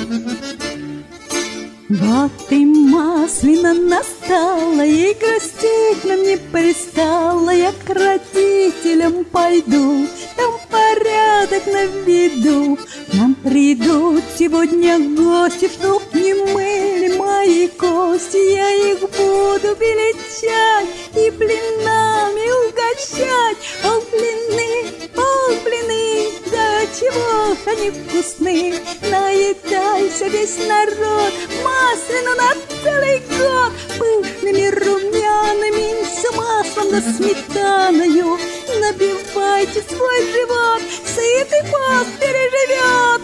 Вот и Маслина настала, и грустить нам не пристало. Я к родителям пойду, там порядок на виду. К нам придут сегодня гости, чтоб не мыли мои кости. Я их буду величать и блинами угощать. О, блины, да чего они вкусны. Наедайся весь народ, маслину на целый год. Пышными румяными, с маслом да сметаною. Набивайте свой живот, сытый пост переживет.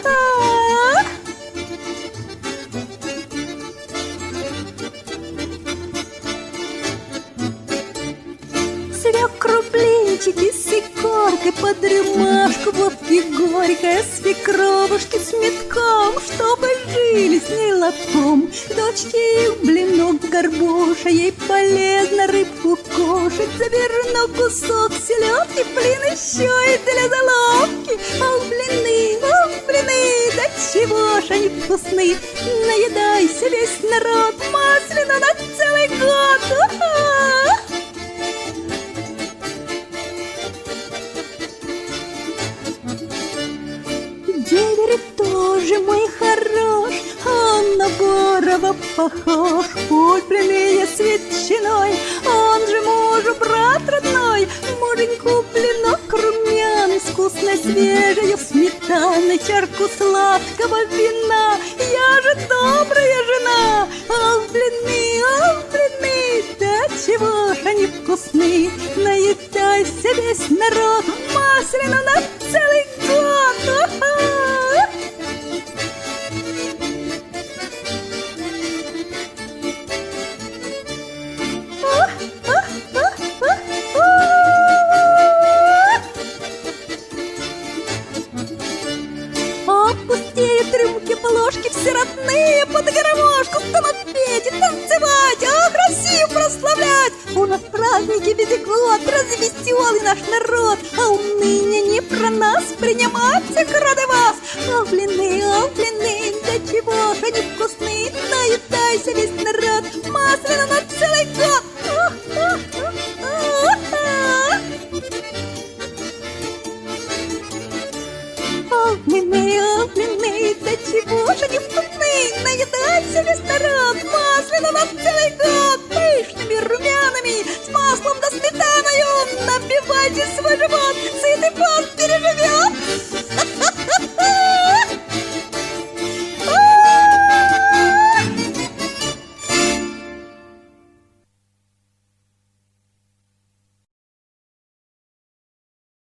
Свекру блинчики с икоркой, под рюмашку водки горькой, свекровушки с метком, чтобы жили с ней лотком. Дочке их блинок горбуша, ей полезно рыбку кушать. Заверну кусок селедки, блин еще и для заловки. О, блины, да чего ж они вкусны. Наедайся весь народ, маслину на целый год. Деверь тоже мой хорош, он на Борова похож. Купленные с ветчиной, он же мужу брат родной. Муженьку блинок румяный, с вкусной свежей сметаной, чарку сладкого вина. Я же добрая жена. Ах, блины, да чего ж они вкусны. Наедайся весь народ, маслину на целый год. Опустеют рюмки, плошки, все родные под гармошку станут петь и танцевать, ах, Россию прославлять. У нас праздники весь год, развеселый наш народ, а уныние не про нас, принимать всех рады вас. О, блины, да чего ж они вкусны. Наедайся весь народ, маслина на целый год. О, блины,